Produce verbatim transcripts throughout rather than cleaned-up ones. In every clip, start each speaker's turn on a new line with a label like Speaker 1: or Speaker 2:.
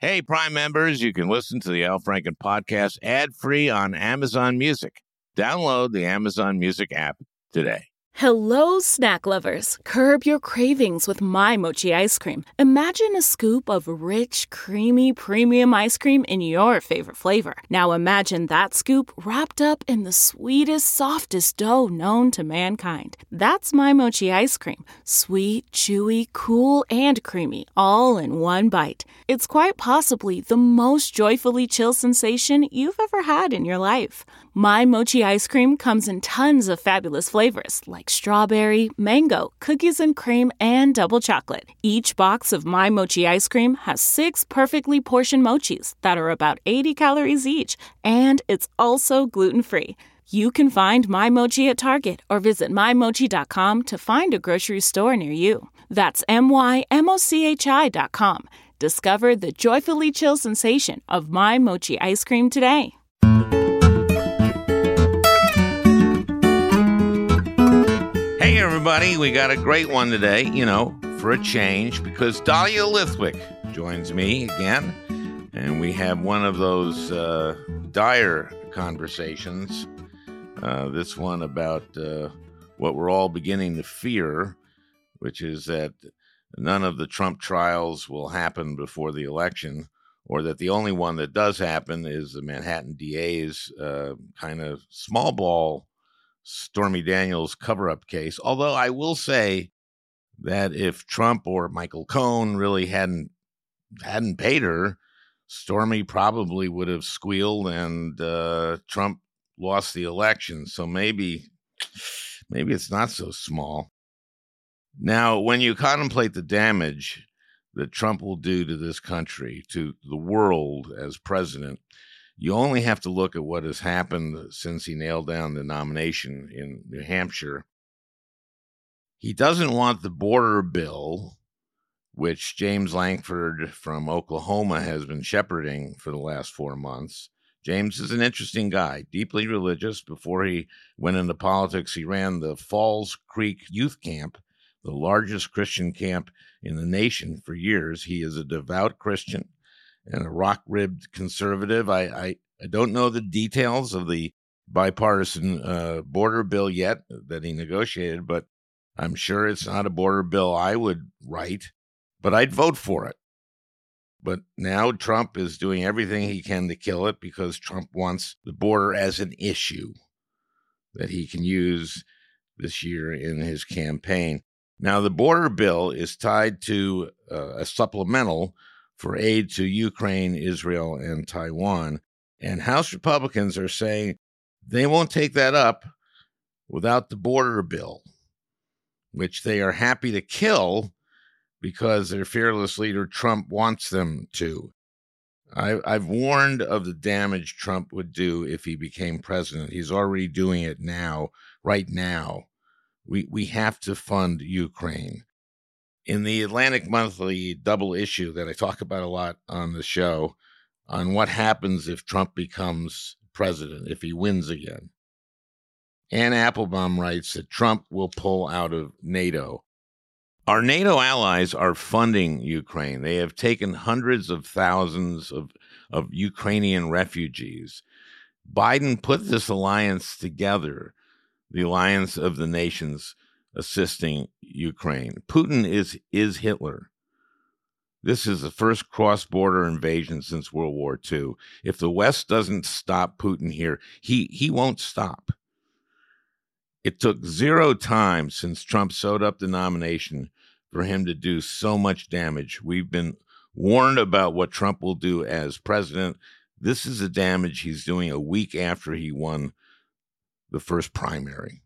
Speaker 1: Hey, Prime members, you can listen to the Al Franken podcast ad-free on Amazon Music. Download the Amazon Music app today.
Speaker 2: Hello, snack lovers. Curb your cravings with My Mochi ice cream. Imagine a scoop of rich, creamy, premium ice cream in your favorite flavor. Now imagine that scoop wrapped up in the sweetest, softest dough known to mankind. That's My Mochi ice cream. Sweet, chewy, cool, and creamy, all in one bite. It's quite possibly the most joyfully chill sensation you've ever had in your life. My Mochi ice cream comes in tons of fabulous flavors like strawberry, mango, cookies and cream, and double chocolate. Each box of My Mochi ice cream has six perfectly portioned mochis that are about eighty calories each, and it's also gluten-free. You can find My Mochi at Target or visit my mochi dot com to find a grocery store near you. That's M Y M O C H I dot com. Discover the joyfully chill sensation of My Mochi ice cream today.
Speaker 1: Hey, everybody, we got a great one today, you know, for a change, because Dahlia Lithwick joins me again, and we have one of those uh, dire conversations, uh, this one about uh, what we're all beginning to fear, which is that none of the Trump trials will happen before the election, or that the only one that does happen is the Manhattan D A's uh, kind of small ball Stormy Daniels cover-up case. Although I will say that if Trump or Michael Cohen really hadn't hadn't paid her, Stormy probably would have squealed and uh, Trump lost the election. So maybe, maybe it's not so small. Now, when you contemplate the damage that Trump will do to this country, to the world as president, you only have to look at what has happened since he nailed down the nomination in New Hampshire. He doesn't want the border bill, which James Lankford from Oklahoma has been shepherding for the last four months. James is an interesting guy, deeply religious. Before he went into politics, he ran the Falls Creek Youth Camp, the largest Christian camp in the nation, for years. He is a devout Christian and a rock-ribbed conservative. I, I, I don't know the details of the bipartisan uh, border bill yet that he negotiated, but I'm sure it's not a border bill I would write, but I'd vote for it. But now Trump is doing everything he can to kill it because Trump wants the border as an issue that he can use this year in his campaign. Now, the border bill is tied to uh, a supplemental for aid to Ukraine, Israel, and Taiwan. And House Republicans are saying they won't take that up without the border bill, which they are happy to kill because their fearless leader Trump wants them to. I, I've warned of the damage Trump would do if he became president. He's already doing it now, right now. We, we have to fund Ukraine. In the Atlantic Monthly double issue that I talk about a lot on the show, on what happens if Trump becomes president, if he wins again, Ann Applebaum writes that Trump will pull out of NATO. Our NATO allies are funding Ukraine. They have taken hundreds of thousands of, of Ukrainian refugees. Biden put this alliance together, the alliance of the nations assisting Ukraine. Putin is is Hitler. This is the first cross-border invasion since World War Two. If the West doesn't stop Putin here, he, he won't stop. It took zero time since Trump sewed up the nomination for him to do so much damage. We've been warned about what Trump will do as president. This is the damage he's doing a week after he won the first primary.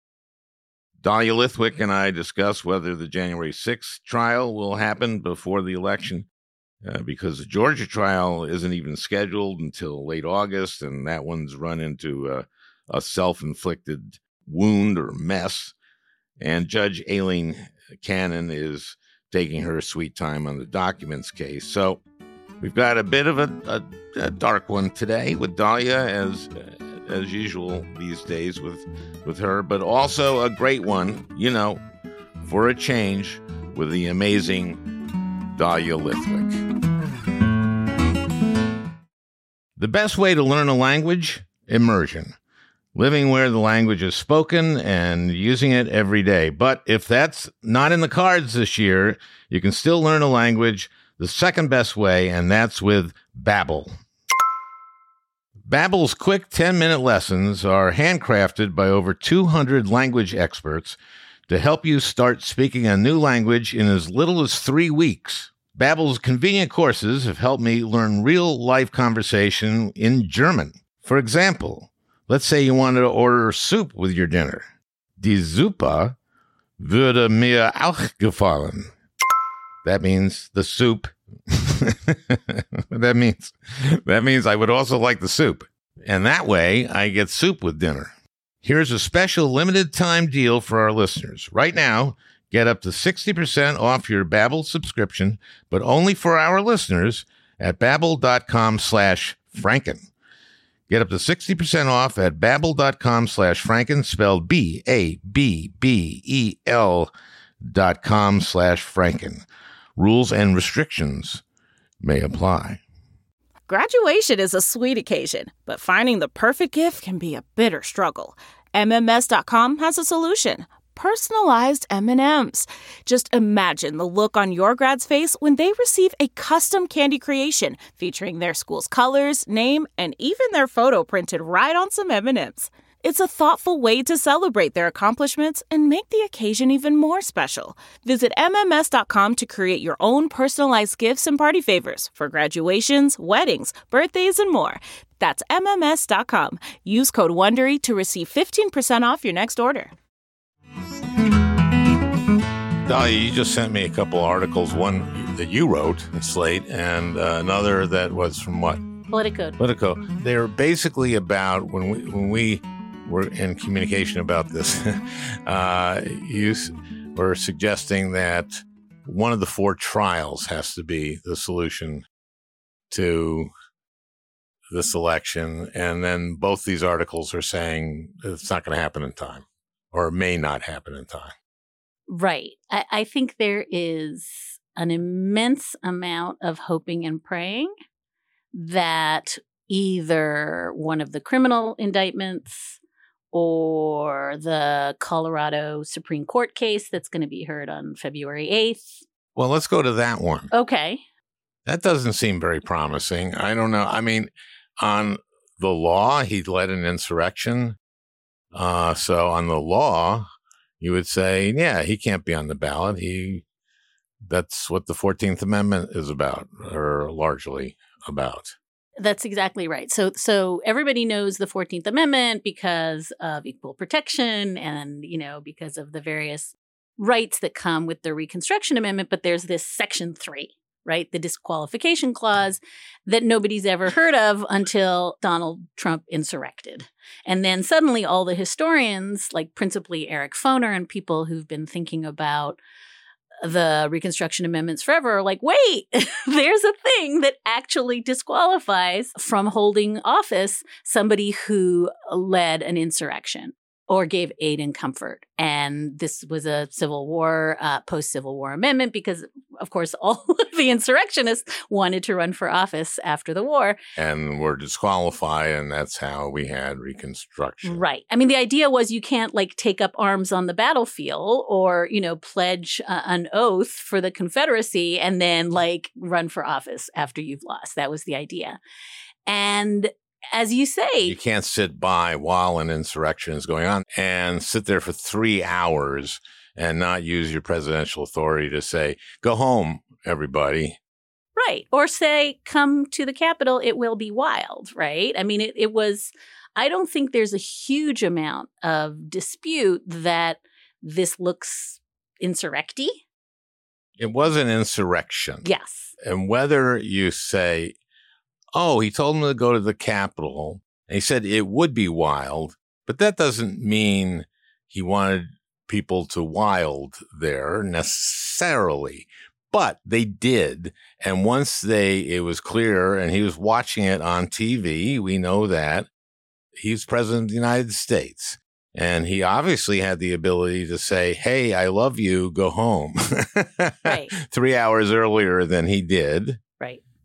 Speaker 1: Dahlia Lithwick and I discuss whether the January sixth trial will happen before the election, uh, because the Georgia trial isn't even scheduled until late August, and that one's run into uh, a self-inflicted wound or mess. And Judge Aileen Cannon is taking her sweet time on the documents case. So we've got a bit of a, a, a dark one today with Dahlia, as as usual these days with, with her, but also a great one, you know, for a change, with the amazing Dahlia Lithwick. The best way to learn a language? Immersion. Living where the language is spoken and using it every day. But if that's not in the cards this year, you can still learn a language the second best way, and that's with Babbel. Babbel's quick ten-minute lessons are handcrafted by over two hundred language experts to help you start speaking a new language in as little as three weeks. Babbel's convenient courses have helped me learn real-life conversation in German. For example, let's say you wanted to order soup with your dinner. Die Suppe würde mir auch gefallen. That means the soup. that means that means I would also like the soup. And that way, I get soup with dinner. Here's a special limited time deal for our listeners. Right now, get up to sixty percent off your Babbel subscription, but only for our listeners at babbel.com slash Franken. Get up to sixty percent off at babbel.com slash Franken, spelled B A B B E L dot com slash Franken. Rules and restrictions may apply.
Speaker 2: Graduation is a sweet occasion, but finding the perfect gift can be a bitter struggle. M M S dot com has a solution. Personalized M and M's. Just imagine the look on your grad's face when they receive a custom candy creation featuring their school's colors, name, and even their photo printed right on some M and M's. It's a thoughtful way to celebrate their accomplishments and make the occasion even more special. Visit M M S dot com to create your own personalized gifts and party favors for graduations, weddings, birthdays, and more. That's M M S dot com. Use code WONDERY to receive fifteen percent off your next order.
Speaker 1: Dahlia, you just sent me a couple articles, one that you wrote in Slate and uh, another that was from what?
Speaker 3: Politico.
Speaker 1: Politico. They're basically about when we when we were in communication about this, uh, you were suggesting that one of the four trials has to be the solution to this election. And then both these articles are saying it's not going to happen in time or may not happen in time.
Speaker 3: Right. I, I think there is an immense amount of hoping and praying that either one of the criminal indictments or the Colorado Supreme Court case that's going to be heard on February eighth.
Speaker 1: Well, let's go to that one.
Speaker 3: Okay.
Speaker 1: That doesn't seem very promising. I don't know. I mean, on the law, he led an insurrection. Uh, so on the law, you would say, yeah, he can't be on the ballot. He, that's what the fourteenth Amendment is about, or largely about.
Speaker 3: That's exactly right. So so everybody knows the fourteenth Amendment because of equal protection and, you know, because of the various rights that come with the Reconstruction Amendment. But there's this Section three, right? The disqualification clause that nobody's ever heard of until Donald Trump insurrected. And then suddenly all the historians, like principally Eric Foner and people who've been thinking about the Reconstruction Amendments forever are like, wait, there's a thing that actually disqualifies from holding office somebody who led an insurrection or gave aid and comfort. And this was a Civil War, uh, post-Civil War amendment because, of course, all of the insurrectionists wanted to run for office after the war.
Speaker 1: And were disqualified, and that's how we had Reconstruction.
Speaker 3: Right. I mean, the idea was you can't, like, take up arms on the battlefield or, you know, pledge uh, an oath for the Confederacy and then, like, run for office after you've lost. That was the idea. And as you say,
Speaker 1: you can't sit by while an insurrection is going on and sit there for three hours and not use your presidential authority to say, go home, everybody.
Speaker 3: Right. Or say, come to the Capitol, it will be wild, right? I mean, it, it was, I don't think there's a huge amount of dispute that this looks insurrecty.
Speaker 1: It was an insurrection.
Speaker 3: Yes.
Speaker 1: And whether you say, oh, he told him to go to the Capitol, and he said it would be wild, but that doesn't mean he wanted people to wild there necessarily. But they did, and once they, it was clear, and he was watching it on T V, we know that, he's president of the United States. And he obviously had the ability to say, hey, I love you, go home.
Speaker 3: Right.
Speaker 1: Three hours earlier than he did.
Speaker 3: Right.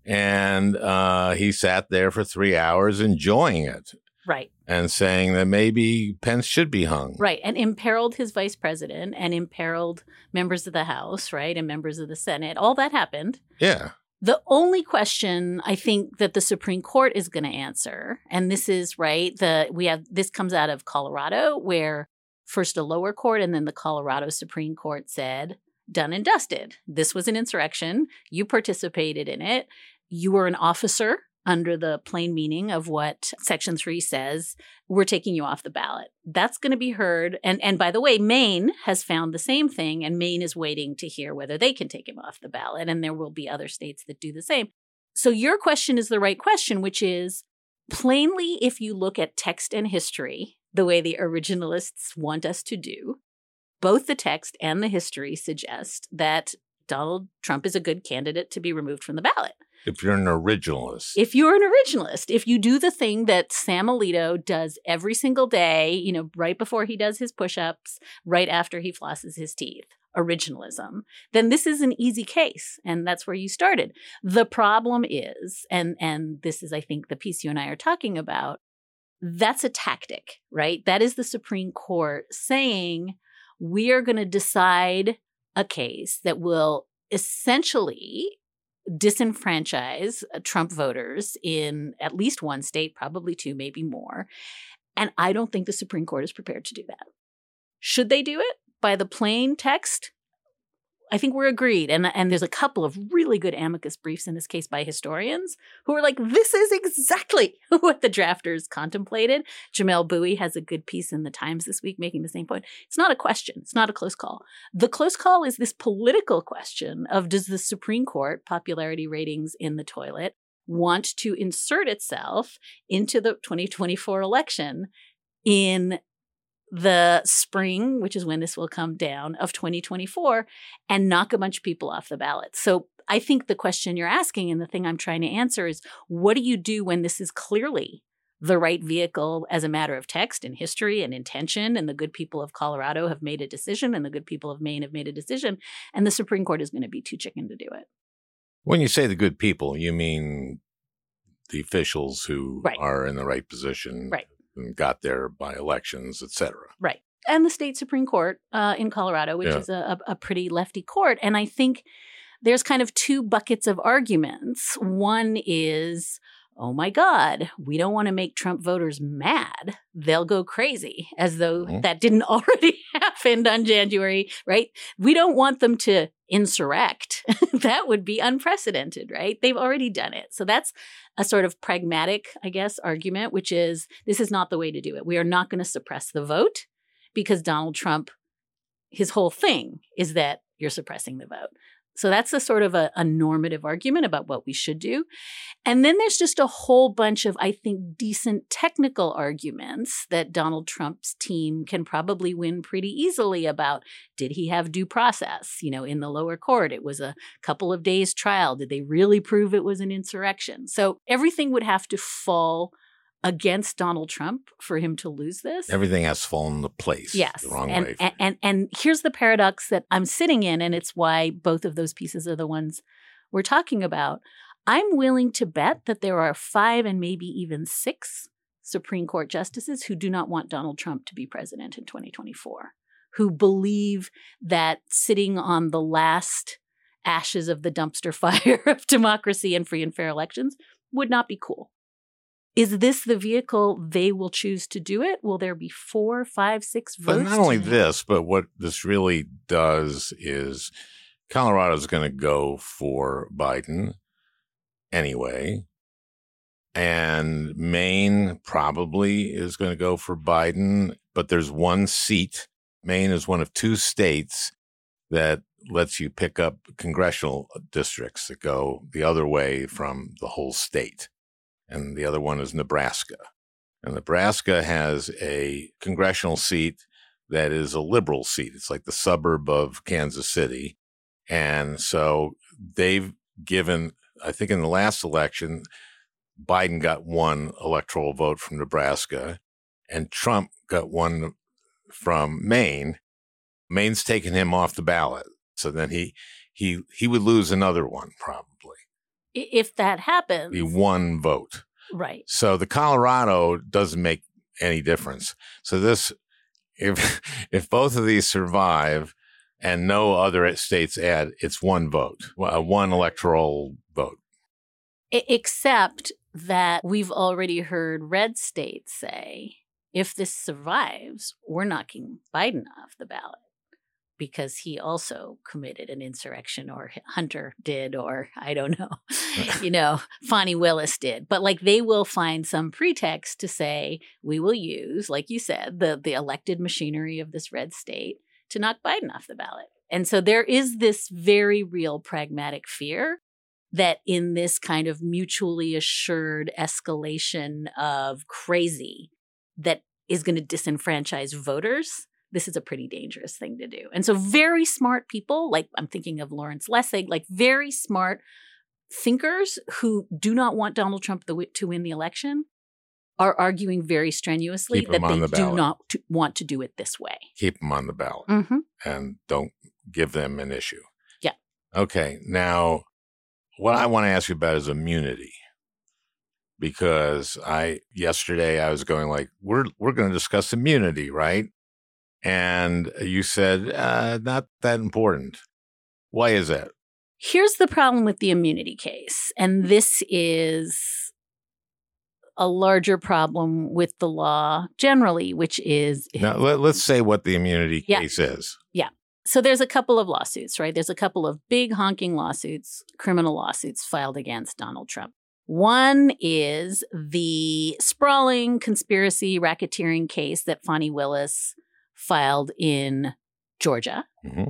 Speaker 1: And uh, he sat there for three hours enjoying it.
Speaker 3: Right.
Speaker 1: And saying that maybe Pence should be hung.
Speaker 3: Right. And imperiled his vice president and imperiled members of the House, right, and members of the Senate. All that happened.
Speaker 1: Yeah.
Speaker 3: The only question I think that the Supreme Court is going to answer, and this is right, the we have this comes out of Colorado, where first a lower court and then the Colorado Supreme Court said, done and dusted. This was an insurrection. You participated in it. You were an officer under the plain meaning of what Section three says. We're taking you off the ballot. That's going to be heard. And, and by the way, Maine has found the same thing, and Maine is waiting to hear whether they can take him off the ballot. And there will be other states that do the same. So your question is the right question, which is plainly, if you look at text and history, the way the originalists want us to do, both the text and the history suggest that Donald Trump is a good candidate to be removed from the ballot.
Speaker 1: If you're an originalist.
Speaker 3: If you're an originalist, if you do the thing that Sam Alito does every single day, you know, right before he does his push-ups, right after he flosses his teeth, originalism, then this is an easy case. And that's where you started. The problem is, and, and this is, I think, the piece you and I are talking about, that's a tactic, right? That is the Supreme Court saying, we are going to decide a case that will essentially disenfranchise Trump voters in at least one state, probably two, maybe more. And I don't think the Supreme Court is prepared to do that. Should they do it by the plain text? I think we're agreed. And, and there's a couple of really good amicus briefs in this case by historians who are like, this is exactly what the drafters contemplated. Jamelle Bouie has a good piece in the Times this week making the same point. It's not a question. It's not a close call. The close call is this political question of, does the Supreme Court, popularity ratings in the toilet, want to insert itself into the twenty twenty-four election in the spring, which is when this will come down, of twenty twenty-four, and knock a bunch of people off the ballot? So I think the question you're asking and the thing I'm trying to answer is, what do you do when this is clearly the right vehicle as a matter of text and history and intention, and the good people of Colorado have made a decision and the good people of Maine have made a decision, and the Supreme Court is going to be too chicken to do it?
Speaker 1: When you say the good people, you mean the officials who
Speaker 3: right.
Speaker 1: are in the right position.
Speaker 3: Right.
Speaker 1: And got there by elections, et cetera.
Speaker 3: Right. And the state Supreme Court uh, in Colorado, which
Speaker 1: yeah.
Speaker 3: is a, a pretty lefty court. And I think there's kind of two buckets of arguments. One is, oh my God, we don't want to make Trump voters mad. They'll go crazy, as though mm-hmm. that didn't already happen on January, right? We don't want them to insurrect. That would be unprecedented, right? They've already done it. So that's a sort of pragmatic, I guess, argument, which is, this is not the way to do it. We are not going to suppress the vote because Donald Trump, his whole thing is that you're suppressing the vote. So that's a sort of a, a normative argument about what we should do. And then there's just a whole bunch of, I think, decent technical arguments that Donald Trump's team can probably win pretty easily about. Did he have due process? You know, in the lower court, it was a couple of days trial. Did they really prove it was an insurrection? So everything would have to fall against Donald Trump for him to lose this.
Speaker 1: Everything has fallen into place.
Speaker 3: Yes.
Speaker 1: The wrong
Speaker 3: and,
Speaker 1: way.
Speaker 3: And, and, and here's the paradox that I'm sitting in, and it's why both of those pieces are the ones we're talking about. I'm willing to bet that there are five and maybe even six Supreme Court justices who do not want Donald Trump to be president in twenty twenty-four, who believe that sitting on the last ashes of the dumpster fire of democracy and free and fair elections would not be cool. Is this the vehicle they will choose to do it? Will there be four, five, six votes?
Speaker 1: But not only this, but what this really does is Colorado is going to go for Biden anyway. And Maine probably is going to go for Biden. But there's one seat. Maine is one of two states that lets you pick up congressional districts that go the other way from the whole state. And the other one is Nebraska. And Nebraska has a congressional seat that is a liberal seat. It's like the suburb of Kansas City. And so they've given, I think in the last election, Biden got one electoral vote from Nebraska, and Trump got one from Maine. Maine's taken him off the ballot. So then he he he would lose another one probably.
Speaker 3: If that happens.
Speaker 1: Be one vote.
Speaker 3: Right.
Speaker 1: So the Colorado doesn't make any difference. So this, if if both of these survive and no other states add, it's one vote, uh, one electoral vote.
Speaker 3: Except that we've already heard red states say, if this survives, we're knocking Biden off the ballot because he also committed an insurrection, or Hunter did, or I don't know, you know, Fani Willis did. But like they will find some pretext to say, we will use, like you said, the, the elected machinery of this red state to knock Biden off the ballot. And so there is this very real pragmatic fear that in this kind of mutually assured escalation of crazy that is going to disenfranchise voters, this is a pretty dangerous thing to do. And so very smart people, like I'm thinking of Lawrence Lessig, like very smart thinkers who do not want Donald Trump the, to win the election are arguing very strenuously
Speaker 1: Keep
Speaker 3: that they
Speaker 1: the
Speaker 3: do not to, want to do it this way.
Speaker 1: Keep them on the ballot
Speaker 3: Mm-hmm.
Speaker 1: and don't give them an issue.
Speaker 3: Yeah.
Speaker 1: Okay. Now, what I want to ask you about is immunity. Because I yesterday I was going like, we're we're going to discuss immunity, right? And you said, uh, not that important. Why is that?
Speaker 3: Here's the problem with the immunity case. And this is a larger problem with the law generally, which is...
Speaker 1: Now, let, let's say what the immunity
Speaker 3: yeah.
Speaker 1: case is.
Speaker 3: Yeah. So there's a couple of lawsuits, right? There's a couple of big honking lawsuits, criminal lawsuits filed against Donald Trump. One is the sprawling conspiracy racketeering case that Fani Willis filed in Georgia.
Speaker 1: Mm-hmm.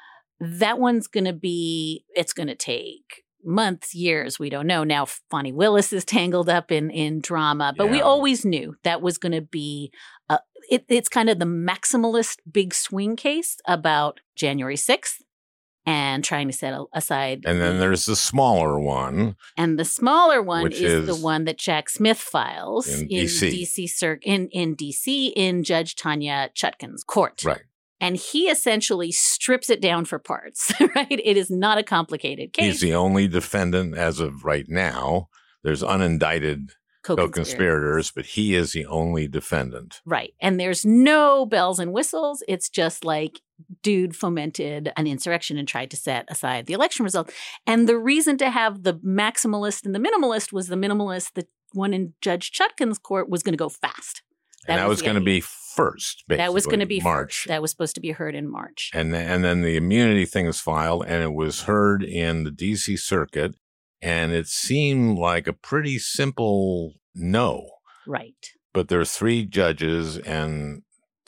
Speaker 3: That one's going to be, it's going to take months, years, we don't know. Now, Fani Willis is tangled up in, in drama, but yeah. we always knew that was going to be, a, it, it's kind of the maximalist big swing case about January sixth. And trying to set aside.
Speaker 1: And then there's the smaller one.
Speaker 3: And the smaller one
Speaker 1: is,
Speaker 3: is the one that Jack Smith files
Speaker 1: in,
Speaker 3: in
Speaker 1: D C.
Speaker 3: D C cir- in, in D C in Judge Tanya Chutkan's court.
Speaker 1: Right.
Speaker 3: And he essentially strips it down for parts, right? It is not a complicated case.
Speaker 1: He's the only defendant as of right now. There's unindicted co-conspirators. co-conspirators, but he is the only defendant.
Speaker 3: Right. And there's no bells and whistles. It's just like, dude fomented an insurrection and tried to set aside the election result. And the reason to have the maximalist and the minimalist was the minimalist, the one in Judge Chutkan's court, was going to go fast.
Speaker 1: That and that was, was going to be first, basically.
Speaker 3: That was going to be
Speaker 1: March.
Speaker 3: First. That was supposed to be heard in March.
Speaker 1: And, and then the immunity thing was filed, and it was heard in the D C circuit, and it seemed like a pretty simple no.
Speaker 3: Right.
Speaker 1: But there are three judges, and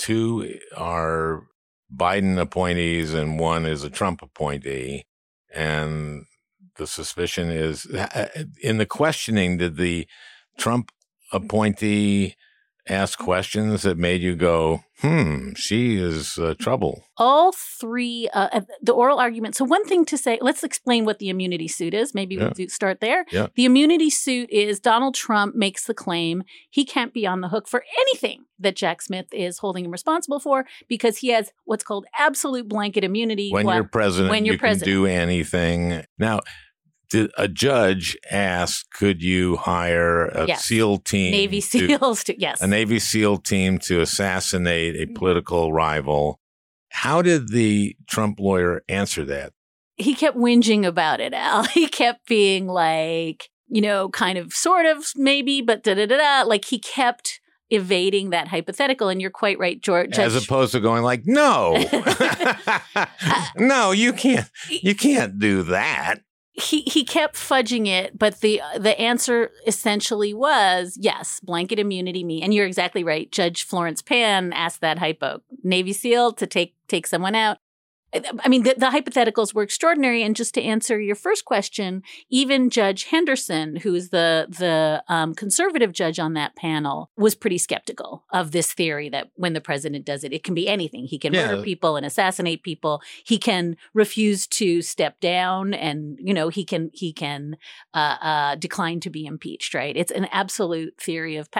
Speaker 1: two are Biden appointees and one is a Trump appointee. And the suspicion is, in the questioning, did the Trump appointee ask questions that made you go, hmm, she is uh, trouble?
Speaker 3: All three, uh, the oral argument. So one thing to say, let's explain what the immunity suit is. Maybe yeah. we'll do, start there.
Speaker 1: Yeah.
Speaker 3: The immunity suit is Donald Trump makes the claim he can't be on the hook for anything that Jack Smith is holding him responsible for because he has what's called absolute blanket immunity.
Speaker 1: When
Speaker 3: well,
Speaker 1: you're president,
Speaker 3: when you're
Speaker 1: you
Speaker 3: president.
Speaker 1: can do anything. Now, did a judge ask, could you hire a
Speaker 3: yes.
Speaker 1: SEAL team?
Speaker 3: Navy SEALs, to, to, yes.
Speaker 1: A Navy SEAL team to assassinate a political rival. How did the Trump lawyer answer that?
Speaker 3: He kept whinging about it, Al. He kept being like, you know, kind of, sort of, maybe, but da-da-da-da. Like, he kept evading that hypothetical. And you're quite right, George.
Speaker 1: As opposed to going like, no, no, you can't, you can't do that.
Speaker 3: He he kept fudging it, but the the answer essentially was, yes, blanket immunity me. And you're exactly right. Judge Florence Pan asked that hypo. Navy SEAL to take take someone out. I mean, the, the hypotheticals were extraordinary. And just to answer your first question, even Judge Henderson, who's the the um, conservative judge on that panel, was pretty skeptical of this theory that when the president does it, it can be anything. He can
Speaker 1: yeah.
Speaker 3: murder people and assassinate people. He can refuse to step down, and you know he can he can uh, uh, decline to be impeached. Right? It's an absolute theory of power.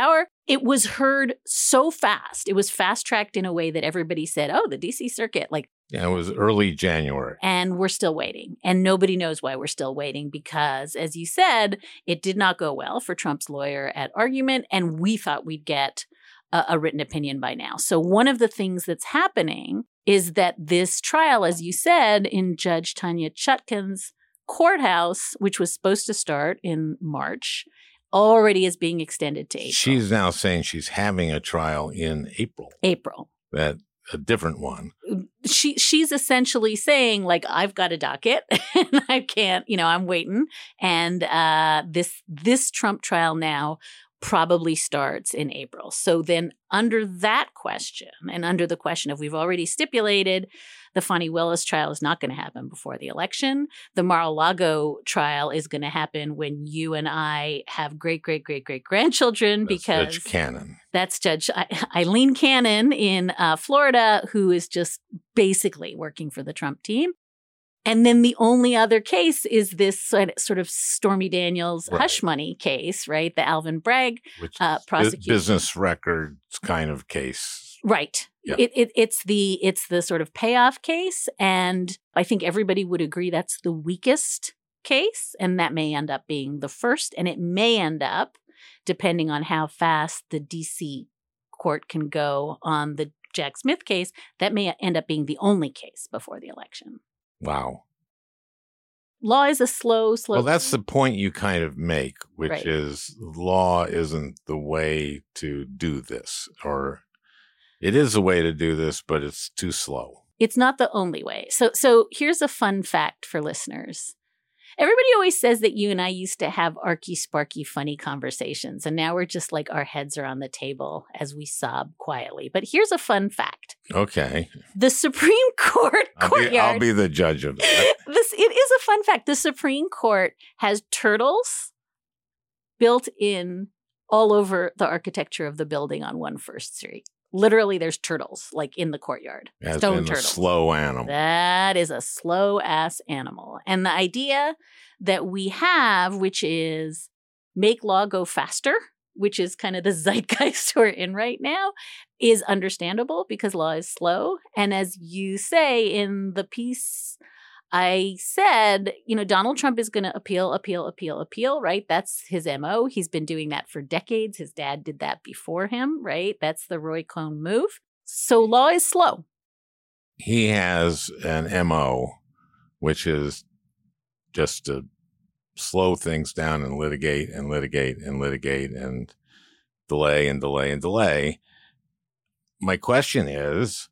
Speaker 3: it was heard so fast. It was fast-tracked in a way that everybody said, oh, the D C Circuit, like.
Speaker 1: Yeah, it was early January.
Speaker 3: And we're still waiting. And nobody knows why we're still waiting because, as you said, it did not go well for Trump's lawyer at argument. And we thought we'd get a, a written opinion by now. So one of the things that's happening is that this trial, as you said, in Judge Tanya Chutkan's courthouse, which was supposed to start in March, already is being extended to April.
Speaker 1: She's now saying she's having a trial in April.
Speaker 3: April.
Speaker 1: That a different one.
Speaker 3: She she's essentially saying, like, I've got a docket and I can't, you know, I'm waiting. And uh, this this Trump trial now probably starts in April. So then under that question and under the question of we've already stipulated the Fani Willis trial is not going to happen before the election. The Mar-a-Lago trial is going to happen when you and I have great, great, great, great grandchildren
Speaker 1: That's
Speaker 3: because
Speaker 1: Judge Cannon.
Speaker 3: That's Judge Eileen Cannon in uh, Florida, who is just basically working for the Trump team. And then the only other case is this sort of Stormy Daniels
Speaker 1: Right.
Speaker 3: hush money case, right? The Alvin Bragg
Speaker 1: Which
Speaker 3: uh,
Speaker 1: is
Speaker 3: prosecution.
Speaker 1: business records kind of case.
Speaker 3: Right.
Speaker 1: Yeah.
Speaker 3: It, it, it's the it's the sort of payoff case. And I think everybody would agree that's the weakest case. And that may end up being the first. And it may end up, depending on how fast the D C court can go on the Jack Smith case, that may end up being the only case before the election.
Speaker 1: Wow.
Speaker 3: Law is a slow, slow.
Speaker 1: Well, that's the point you kind of make, which
Speaker 3: Right.
Speaker 1: is law isn't the way to do this, or it is a way to do this, but it's too slow.
Speaker 3: It's not the only way. So, so here's a fun fact for listeners. Everybody always says that you and I used to have arky, sparky, funny conversations, and now we're just like our heads are on the table as we sob quietly. But here's a fun fact.
Speaker 1: Okay.
Speaker 3: The Supreme Court
Speaker 1: I'll
Speaker 3: courtyard.
Speaker 1: be, I'll be the judge of that.
Speaker 3: This it is a fun fact. The Supreme Court has turtles built in all over the architecture of the building on One First Street. Literally, there's turtles like in the courtyard.
Speaker 1: As
Speaker 3: Stone
Speaker 1: in a
Speaker 3: turtles.
Speaker 1: slow animal.
Speaker 3: That is a slow ass animal. And the idea that we have, which is make law go faster, which is kind of the zeitgeist we're in right now, is understandable because law is slow. And as you say in the piece, I said, you know, Donald Trump is going to appeal, appeal, appeal, appeal, right? That's his M O. He's been doing that for decades. His dad did that before him, right? That's the Roy Cohn move. So law is slow.
Speaker 1: He has an M O, which is just to slow things down and litigate and litigate and litigate and delay and delay and delay. My question is,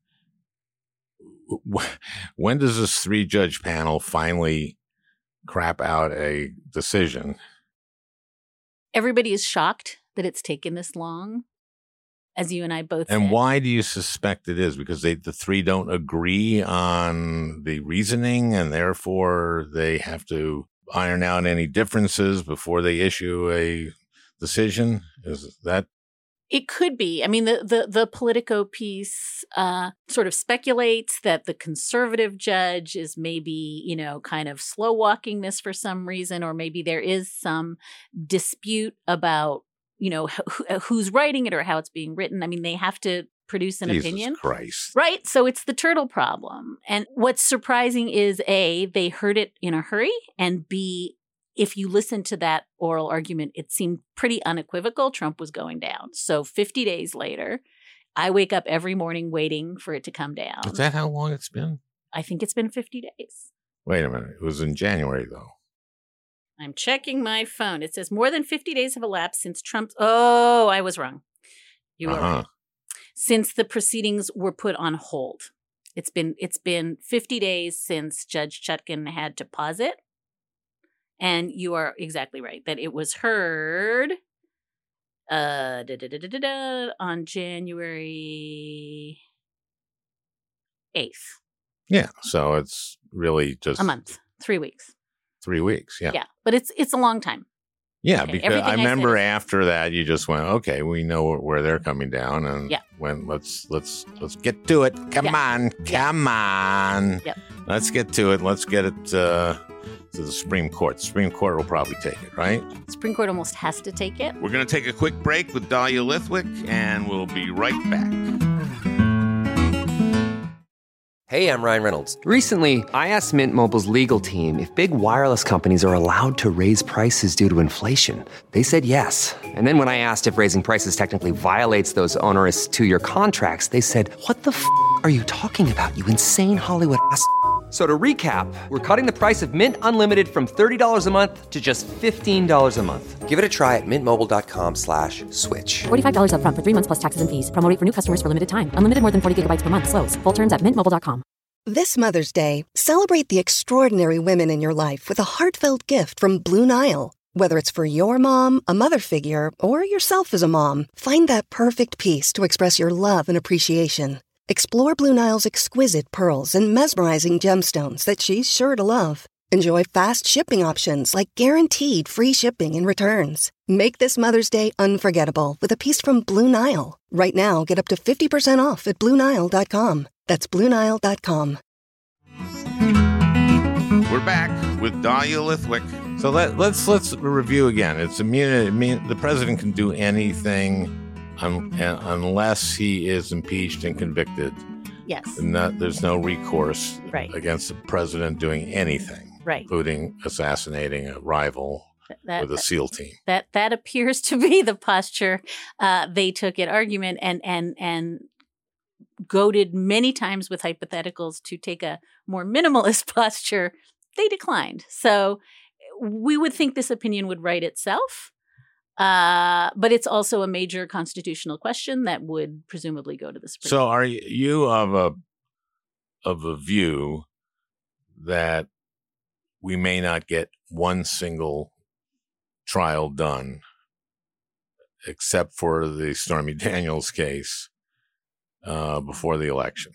Speaker 1: when does this three-judge panel finally crap out a decision?
Speaker 3: Everybody is shocked that it's taken this long, as you and I both
Speaker 1: And
Speaker 3: said.
Speaker 1: why do you suspect it is? Because they, the three don't agree on the reasoning, and therefore they have to iron out any differences before they issue a decision? Is that?
Speaker 3: It could be. I mean, the the, the Politico piece uh, sort of speculates that the conservative judge is maybe, you know, kind of slow walking this for some reason, or maybe there is some dispute about, you know, wh- who's writing it or how it's being written. I mean, they have to produce an
Speaker 1: Jesus
Speaker 3: opinion.
Speaker 1: Christ.
Speaker 3: Right. So it's the turtle problem. And what's surprising is A, they heard it in a hurry, and B, if you listen to that oral argument, it seemed pretty unequivocal. Trump was going down. So fifty days later, I wake up every morning waiting for it to come down.
Speaker 1: Is that how long it's been?
Speaker 3: I think it's been fifty days.
Speaker 1: Wait a minute. It was in January, though.
Speaker 3: I'm checking my phone. It says more than fifty days have elapsed since Trump's. Oh, I was wrong. You were
Speaker 1: Uh-huh.
Speaker 3: right. Since the proceedings were put on hold. It's been it's been fifty days since Judge Chutkan had to pause it. And you are exactly right that it was heard uh, da, da, da, da, da, da, on January eighth.
Speaker 1: Yeah. So it's really just
Speaker 3: A month, three weeks.
Speaker 1: three weeks. Yeah.
Speaker 3: Yeah, but it's it's a long time.
Speaker 1: Yeah,
Speaker 3: Okay,
Speaker 1: because
Speaker 3: everything
Speaker 1: I
Speaker 3: I said
Speaker 1: remember
Speaker 3: is-
Speaker 1: after that you just went, okay, we know where they're coming down, and
Speaker 3: Yeah.
Speaker 1: when let's let's let's get to it. Come
Speaker 3: Yeah.
Speaker 1: on,
Speaker 3: Yeah.
Speaker 1: come on.
Speaker 3: Yep.
Speaker 1: Let's get to it. Let's get it uh, to the Supreme Court. The Supreme Court will probably take it, right?
Speaker 3: Supreme Court almost has to take it.
Speaker 1: We're going to take a quick break with Dahlia Lithwick, and we'll be right back.
Speaker 4: Hey, I'm Ryan Reynolds. Recently, I asked Mint Mobile's legal team if big wireless companies are allowed to raise prices due to inflation. They said yes. And then when I asked if raising prices technically violates those onerous two-year contracts, they said, "What the f*** are you talking about, you insane Hollywood ass f- So to recap, we're cutting the price of Mint Unlimited from thirty dollars a month to just fifteen dollars a month. Give it a try at mintmobile.com slash switch.
Speaker 5: forty-five dollars up front for three months plus taxes and fees. Promo rate for new customers for limited time. Unlimited more than forty gigabytes per month. Slows full terms at mint mobile dot com.
Speaker 6: This Mother's Day, celebrate the extraordinary women in your life with a heartfelt gift from Blue Nile. Whether it's for your mom, a mother figure, or yourself as a mom, find that perfect piece to express your love and appreciation. Explore Blue Nile's exquisite pearls and mesmerizing gemstones that she's sure to love. Enjoy fast shipping options like guaranteed free shipping and returns. Make this Mother's Day unforgettable with a piece from Blue Nile. Right now, get up to fifty percent off at blue nile dot com. That's blue nile dot com.
Speaker 1: We're back with Dahlia Lithwick. So let, let's let's review again. It's immunity. I mean, the president can do anything un, unless he is impeached and convicted.
Speaker 3: Yes.
Speaker 1: Not, there's no recourse
Speaker 3: right.
Speaker 1: against the president doing anything,
Speaker 3: right.
Speaker 1: including assassinating a rival
Speaker 3: that,
Speaker 1: with a SEAL team.
Speaker 3: That that appears to be the posture uh, they took at argument, and and and. goaded many times with hypotheticals to take a more minimalist posture, they declined. So we would think this opinion would write itself, uh, but it's also a major constitutional question that would presumably go to the Supreme Court.
Speaker 1: So are you of a of a view that we may not get one single trial done, except for the Stormy Daniels case, Uh, before the election?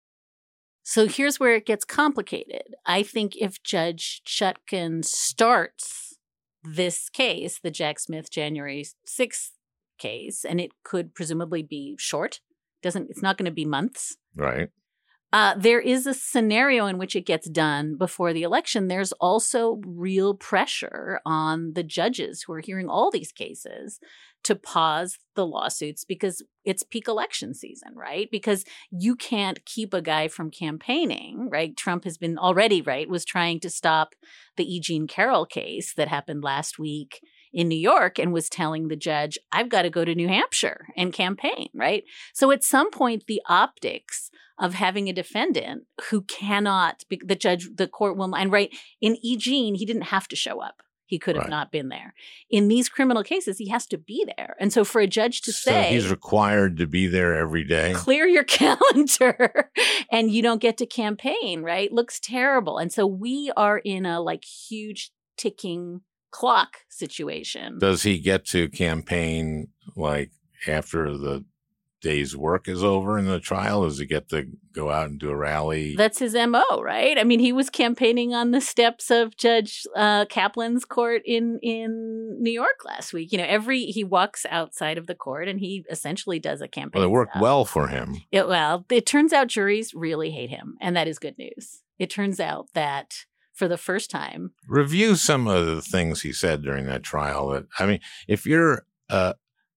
Speaker 3: So here's where it gets complicated. I think if Judge Chutkan starts this case, the Jack Smith January sixth case, and it could presumably be short, doesn't it's not going to be months.
Speaker 1: Right.
Speaker 3: Uh, there is a scenario in which it gets done before the election. There's also real pressure on the judges who are hearing all these cases to pause the lawsuits because it's peak election season, right? Because you can't keep a guy from campaigning, right? Trump has been already, right, was trying to stop the E. Jean Carroll case that happened last week in New York and was telling the judge, I've got to go to New Hampshire and campaign, right? So at some point, the optics of having a defendant who cannot, the judge, the court will, and right, in E. Jean, he didn't have to show up. He could have right. not been there. In these criminal cases, he has to be there. And so for a judge to
Speaker 1: so
Speaker 3: say—
Speaker 1: he's required to be there every day?
Speaker 3: Clear your calendar and you don't get to campaign, right? Looks terrible. And so we are in a like huge ticking clock situation.
Speaker 1: Does he get to campaign like after the day's work is over in the trial? Does he get to go out and do a rally?
Speaker 3: That's his M O, right? I mean, he was campaigning on the steps of Judge uh, Kaplan's court in, in New York last week. You know, every he walks outside of the court and he essentially does a campaign.
Speaker 1: Well, it worked
Speaker 3: stuff.
Speaker 1: well for him.
Speaker 3: It, well, it turns out juries really hate him, and that is good news. It turns out that for the first time.
Speaker 1: Review some of the things he said during that trial. That I mean, if you're uh,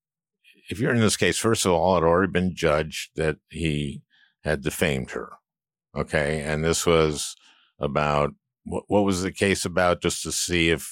Speaker 1: if you're in this case, first of all, it had already been judged that he had defamed her. Okay, and this was about what, what was the case about? Just to see if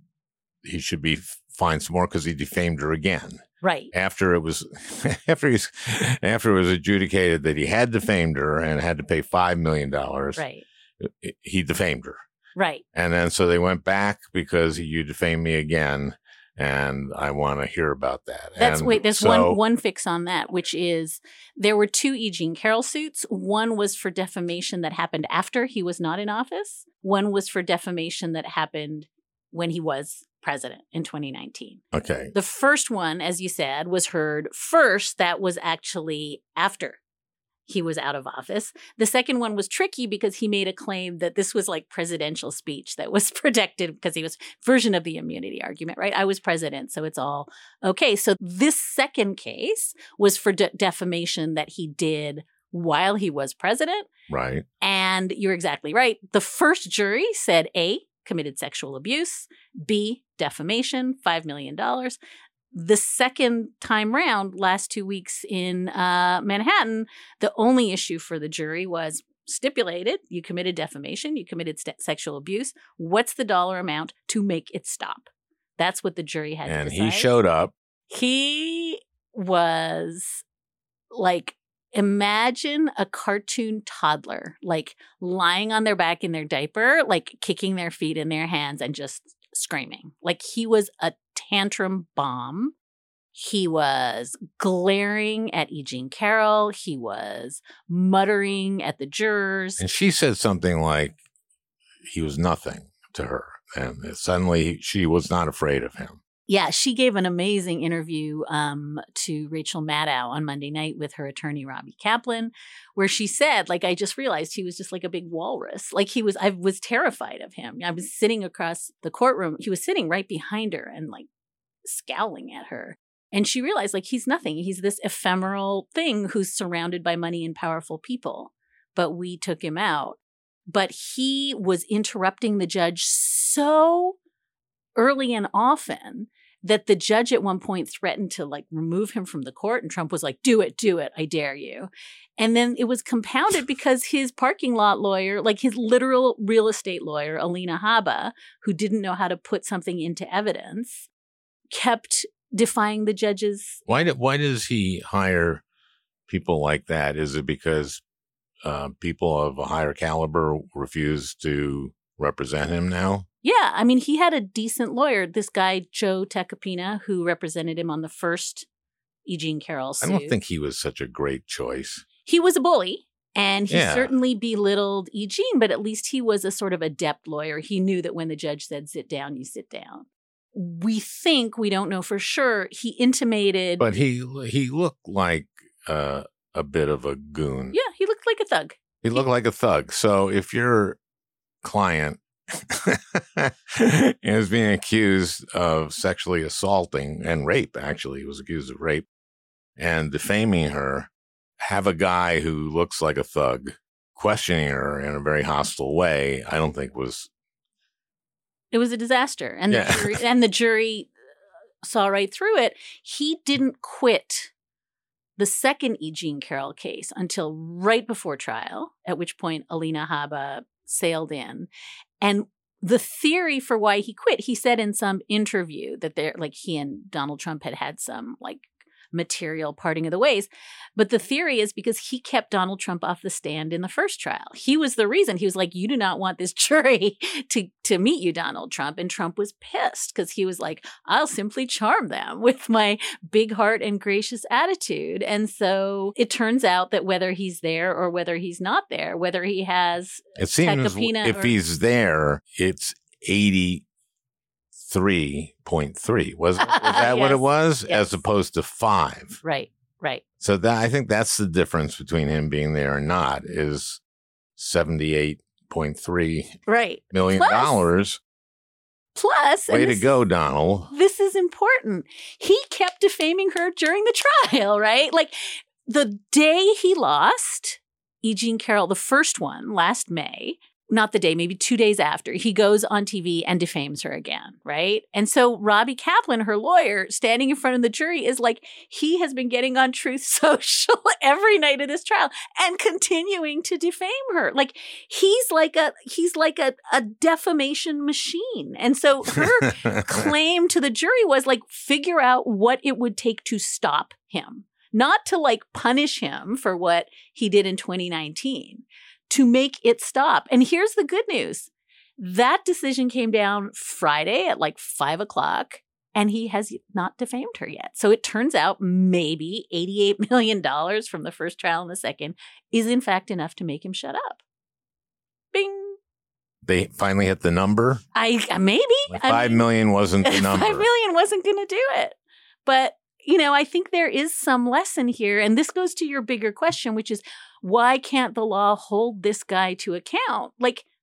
Speaker 1: he should be fined some more because he defamed her again.
Speaker 3: Right.
Speaker 1: After it was after he's after it was adjudicated that he had defamed her and had to pay five million dollars.
Speaker 3: Right.
Speaker 1: He defamed her.
Speaker 3: Right.
Speaker 1: And then so they went back because you defamed me again, and I want to hear about that.
Speaker 3: That's
Speaker 1: and
Speaker 3: wait, there's
Speaker 1: so,
Speaker 3: one one fix on that, which is there were two E. Jean Carroll suits. One was for defamation that happened after he was not in office. One was for defamation that happened when he was president in twenty nineteen.
Speaker 1: Okay.
Speaker 3: The first one, as you said, was heard first. That was actually after he was out of office. The second one was tricky because he made a claim that this was like presidential speech that was protected because he was version of the immunity argument, right? I was president, so it's all okay. So this second case was for de- defamation that he did while he was president.
Speaker 1: Right.
Speaker 3: And you're exactly right. The first jury said A, committed sexual abuse. B, defamation, five million dollars. The second time round, last two weeks in uh, Manhattan, the only issue for the jury was stipulated. You committed defamation. You committed st- sexual abuse. What's the dollar amount to make it stop? That's what the jury had
Speaker 1: And
Speaker 3: to decide.
Speaker 1: he showed up.
Speaker 3: He was like, imagine a cartoon toddler, like lying on their back in their diaper, like kicking their feet in their hands and just screaming. Like he was a tantrum bomb. He was glaring at E. Jean Carroll. He was muttering at the jurors.
Speaker 1: And she said something like he was nothing to her. And suddenly she was not afraid of him.
Speaker 3: Yeah, she gave an amazing interview um, to Rachel Maddow on Monday night with her attorney, Robbie Kaplan, where she said, like, I just realized he was just like a big walrus. Like he was, I was terrified of him. I was sitting across the courtroom. He was sitting right behind her and like scowling at her. And she realized, like, he's nothing. He's this ephemeral thing who's surrounded by money and powerful people. But we took him out. But he was interrupting the judge so early and often that the judge at one point threatened to like remove him from the court. And Trump was like, do it, do it. I dare you. And then it was compounded because his parking lot lawyer, like his literal real estate lawyer, Alina Habba, who didn't know how to put something into evidence, kept defying the judge's.
Speaker 1: Why, do, why does he hire people like that? Is it because uh, people of a higher caliber refuse to represent him now?
Speaker 3: Yeah, I mean, he had a decent lawyer, this guy, Joe Tacopina, who represented him on the first E. Jean Carroll suit.
Speaker 1: I don't think he was such a great choice.
Speaker 3: He was a bully, and he
Speaker 1: Yeah.
Speaker 3: certainly belittled E. Jean, but at least he was a sort of adept lawyer. He knew that when the judge said, sit down, you sit down. We think, we don't know for sure, he intimated.
Speaker 1: But he he looked like uh, a bit of a goon.
Speaker 3: Yeah, he looked like a thug.
Speaker 1: He looked like a thug. So if your client is being accused of sexually assaulting and rape, actually, he was accused of rape and defaming her, have a guy who looks like a thug questioning her in a very hostile way, I don't think was.
Speaker 3: It was a disaster. And,
Speaker 1: Yeah.
Speaker 3: the jury, and the jury saw right through it. He didn't quit the second E. Jean Carroll case until right before trial, at which point Alina Habba sailed in. And the theory for why he quit, he said in some interview that they're like he and Donald Trump had had some like material parting of the ways. But the theory is because he kept Donald Trump off the stand in the first trial. He was the reason. He was like, you do not want this jury to, to meet you, Donald Trump. And Trump was pissed because he was like, I'll simply charm them with my big heart and gracious attitude. And so it turns out that whether he's there or whether he's not there, whether he has
Speaker 1: It seems
Speaker 3: Tacopina
Speaker 1: if
Speaker 3: or-
Speaker 1: he's there, it's eighty-three point three. Was, it, was that what
Speaker 3: Yes.
Speaker 1: it was?
Speaker 3: Yes.
Speaker 1: As opposed to five.
Speaker 3: Right, right.
Speaker 1: So that I think that's the difference between him being there or not is seventy-eight point three
Speaker 3: Right.
Speaker 1: million
Speaker 3: Plus-
Speaker 1: dollars.
Speaker 3: Plus, and
Speaker 1: Way to
Speaker 3: this-
Speaker 1: go, Donald.
Speaker 3: This is important. He kept defaming her during the trial, right? Like the day he lost, E. Jean Carroll, the first one last May, not the day, maybe two days after, he goes on T V and defames her again, right? And so Robbie Kaplan, her lawyer, standing in front of the jury is like, he has been getting on Truth Social every night of this trial and continuing to defame her. Like he's like a he's like a, a defamation machine. And so her claim to the jury was like, figure out what it would take to stop him, not to like punish him for what he did in twenty nineteen. To make it stop. And here's the good news. That decision came down Friday at like five o'clock, and he has not defamed her yet. So it turns out maybe eighty-eight million dollars from the first trial and the second is in fact enough to make him shut up. Bing.
Speaker 1: They finally hit the number.
Speaker 3: I maybe.
Speaker 1: Like
Speaker 3: I
Speaker 1: Five
Speaker 3: mean,
Speaker 1: million wasn't the number.
Speaker 3: Five million wasn't going to do it. But, you know, I think there is some lesson here. And this goes to your bigger question, which is, why can't the law hold this guy to account? Like,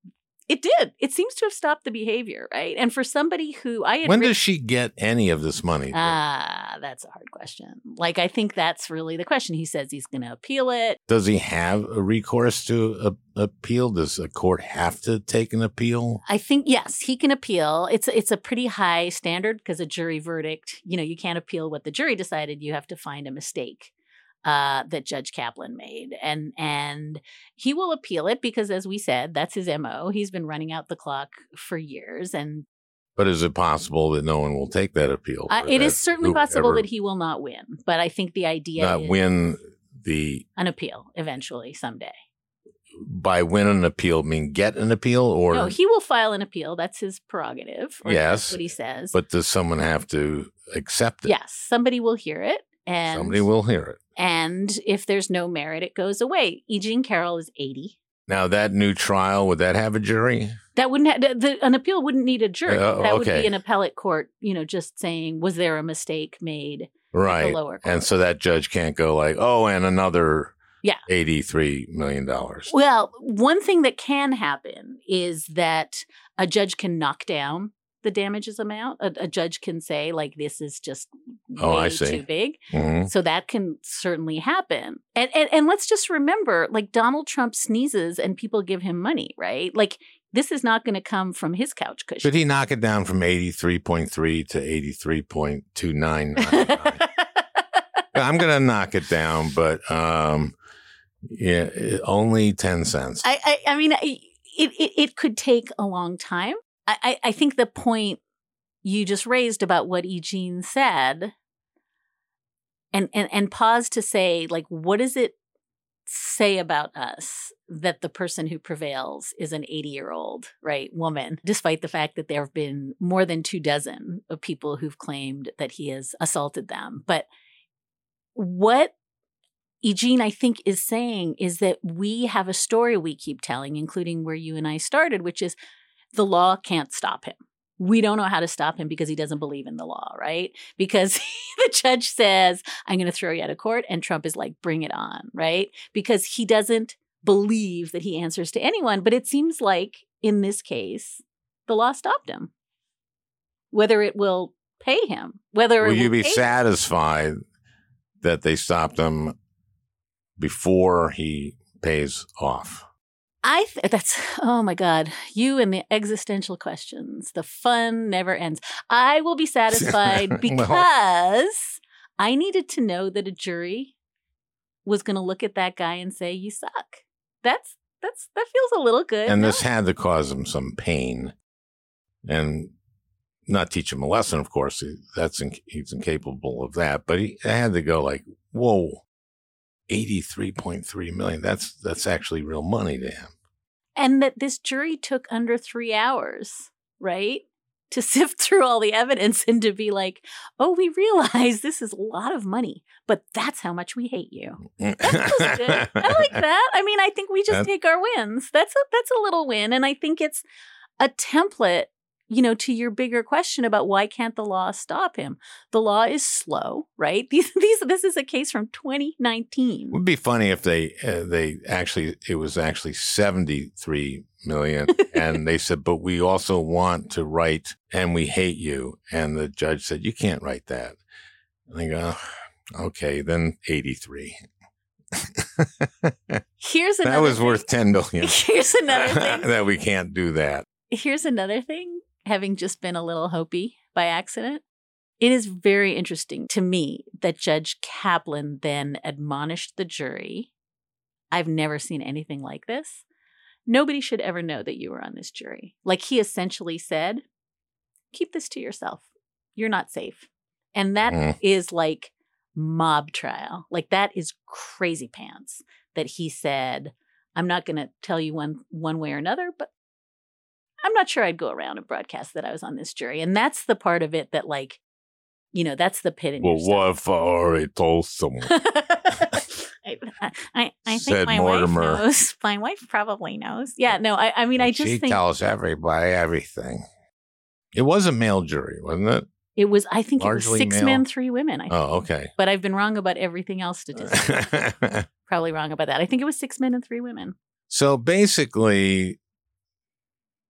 Speaker 3: It did. It seems to have stopped the behavior, right? And for somebody who I had
Speaker 1: When
Speaker 3: written-
Speaker 1: does she get any of this money?
Speaker 3: Ah, that's a hard question. Like, I think that's really the question. He says he's going to appeal it.
Speaker 1: Does he have a recourse to a, appeal? Does a court have to take an appeal?
Speaker 3: I think, yes, he can appeal. It's, it's a pretty high standard because a jury verdict, you know, you can't appeal what the jury decided. You have to find a mistake uh, that Judge Kaplan made. And, and he will appeal it because, as we said, that's his M O. He's been running out the clock for years. And
Speaker 1: But is it possible that no one will take that appeal?
Speaker 3: uh,
Speaker 1: Or
Speaker 3: it
Speaker 1: that
Speaker 3: is certainly possible
Speaker 1: whoever
Speaker 3: that he will not win. But I think the idea
Speaker 1: not
Speaker 3: is
Speaker 1: win the
Speaker 3: an appeal eventually someday.
Speaker 1: by win an appeal mean get an appeal or
Speaker 3: No, he will file an appeal. That's his prerogative. Or
Speaker 1: Yes,
Speaker 3: that's what he says.
Speaker 1: but does someone have to accept it?
Speaker 3: Yes, somebody will hear it. And
Speaker 1: Somebody will hear it.
Speaker 3: And if there's no merit, it goes away. E. Jean Carroll is eighty.
Speaker 1: Now, that new trial, would that have a jury?
Speaker 3: That wouldn't have, the, the, an appeal wouldn't need a jury.
Speaker 1: Uh,
Speaker 3: that would
Speaker 1: okay.
Speaker 3: be an appellate court, you know, just saying, was there a mistake made
Speaker 1: Right.
Speaker 3: at the lower court?
Speaker 1: And so that judge can't go like, oh, and another
Speaker 3: Yeah.
Speaker 1: eighty-three million dollars.
Speaker 3: Well, one thing that can happen is that a judge can knock down the damages amount. A, a judge can say, like, this is just
Speaker 1: Oh,
Speaker 3: way
Speaker 1: I see.
Speaker 3: too big.
Speaker 1: Mhm.
Speaker 3: So that can certainly happen. And, and and let's just remember, like, Donald Trump sneezes and people give him money, right? Like, this is not going to come from his couch cushion.
Speaker 1: Should he knock it down from eighty-three point three to eighty-three point two nine nine? I'm going to knock it down, but um, yeah, it- only ten cents.
Speaker 3: I, I, I mean, I, it, it it could take a long time. I, I, I think the point you just raised about what E. Jean said, and, and and pause to say, like, what does it say about us that the person who prevails is an eighty-year-old, right, woman, despite the fact that there have been more than two dozen of people who've claimed that he has assaulted them. But what E. Jean, I think, is saying is that we have a story we keep telling, including where you and I started, which is the law can't stop him. We don't know how to stop him because he doesn't believe in the law, right? Because the judge says, I'm going to throw you out of court. And Trump is like, bring it on, right? Because he doesn't believe that he answers to anyone. But it seems like in this case, the law stopped him. Whether it will pay him, whether
Speaker 1: Will
Speaker 3: it will
Speaker 1: you be
Speaker 3: pay
Speaker 1: satisfied that they stopped him before he pays off?
Speaker 3: I th- that's oh my God, you and the existential questions. The fun never ends. I will be satisfied
Speaker 1: Well-
Speaker 3: because I needed to know that a jury was going to look at that guy and say, "You suck." That's that's that feels a little good.
Speaker 1: And
Speaker 3: no?
Speaker 1: this had to cause him some pain, and not teach him a lesson. Of course, He- that's in, he's incapable of that. But he had to go like, "Whoa, eighty-three point three million. That's that's actually real money to him."
Speaker 3: And that this jury took under three hours, right? To sift through all the evidence and to be like, oh, we realize this is a lot of money, but that's how much we hate you. That feels good. I like that. I mean, I think we just
Speaker 1: That-
Speaker 3: take our wins. That's a, that's a little win. And I think it's a template, you know, to your bigger question about why can't the law stop him? The law is slow, right? These, these, this is a case from twenty nineteen.
Speaker 1: It would be funny if they uh, they actually it was actually seventy-three million, and they said, but we also want to write "and we hate you," and the judge said, you can't write that. And they go, okay, then eighty-three.
Speaker 3: Here's another
Speaker 1: That was
Speaker 3: thing.
Speaker 1: worth ten million.
Speaker 3: Here's another thing.
Speaker 1: that we can't do that.
Speaker 3: Here's another thing, having just been a little Hopi by accident. It is very interesting to me that Judge Kaplan then admonished the jury. I've never seen anything like this. Nobody should ever know that you were on this jury. Like, he essentially said, keep this to yourself. You're not safe. And that
Speaker 1: Mm.
Speaker 3: is like mob trial. Like, that is crazy pants that he said, I'm not going to tell you one one way or another, but I'm not sure I'd go around and broadcast that I was on this jury. And that's the part of it that, like, you know, that's the pit in
Speaker 1: Well,
Speaker 3: your
Speaker 1: what if I already told someone?
Speaker 3: I, I, I think
Speaker 1: Said
Speaker 3: my
Speaker 1: Mortimer.
Speaker 3: wife knows. My wife probably knows. Yeah, no, I, I mean, I just
Speaker 1: she
Speaker 3: think
Speaker 1: tells everybody everything. It was a male jury, wasn't it?
Speaker 3: it was, I think it
Speaker 1: Largely
Speaker 3: was six
Speaker 1: male?
Speaker 3: men, three women. I think.
Speaker 1: Oh, okay.
Speaker 3: But I've been wrong about everything else statistically. Probably wrong about that. I think it was six men and three women.
Speaker 1: So basically,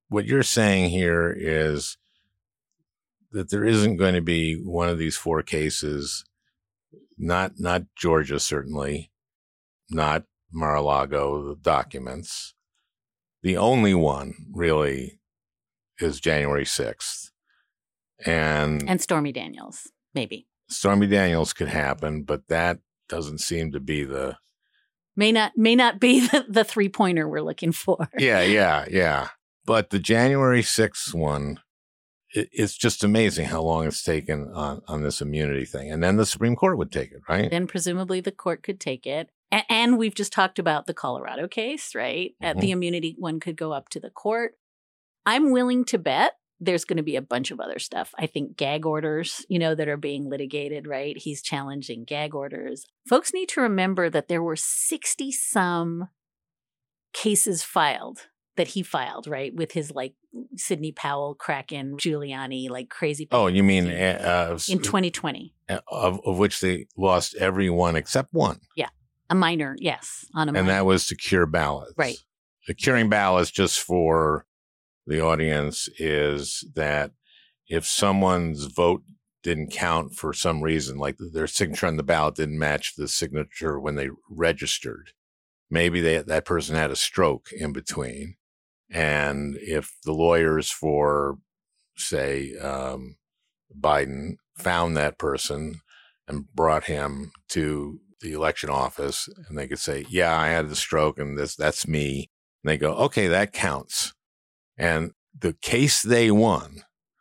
Speaker 1: what you're saying here is that there isn't going to be one of these four cases, not not Georgia, certainly, not Mar-a-Lago, the documents. The only one really is January sixth. And,
Speaker 3: and Stormy Daniels, maybe.
Speaker 1: Stormy Daniels could happen, but that doesn't seem to be the...
Speaker 3: May not may not be the, the three-pointer we're looking for.
Speaker 1: Yeah, yeah, yeah. But the January sixth one, it, it's just amazing how long it's taken on, on this immunity thing. And then the Supreme Court would take it, right?
Speaker 3: Then presumably the court could take it. A- and we've just talked about the Colorado case, right?
Speaker 1: Mm-hmm.
Speaker 3: Uh, the immunity one could go up to the court. I'm willing to bet there's going to be a bunch of other stuff. I think gag orders, you know, that are being litigated, right? He's challenging gag orders. Folks need to remember that there were sixty some cases filed that he filed, right? With his like Sidney Powell, Kraken, Giuliani, like crazy.
Speaker 1: Oh, you mean uh,
Speaker 3: in twenty twenty.
Speaker 1: Of, of which they lost every one except one.
Speaker 3: Yeah. A minor, yes. On a
Speaker 1: and
Speaker 3: minor.
Speaker 1: that was to cure ballots.
Speaker 3: Right.
Speaker 1: The curing ballots, just for the audience, is that if someone's vote didn't count for some reason, like their signature on the ballot didn't match the signature when they registered, maybe they, that person had a stroke in between. And if the lawyers for, say, um, Biden found that person and brought him to the election office, and they could say, yeah, I had the stroke and this, that's me. And they go, okay, that counts. And the case they won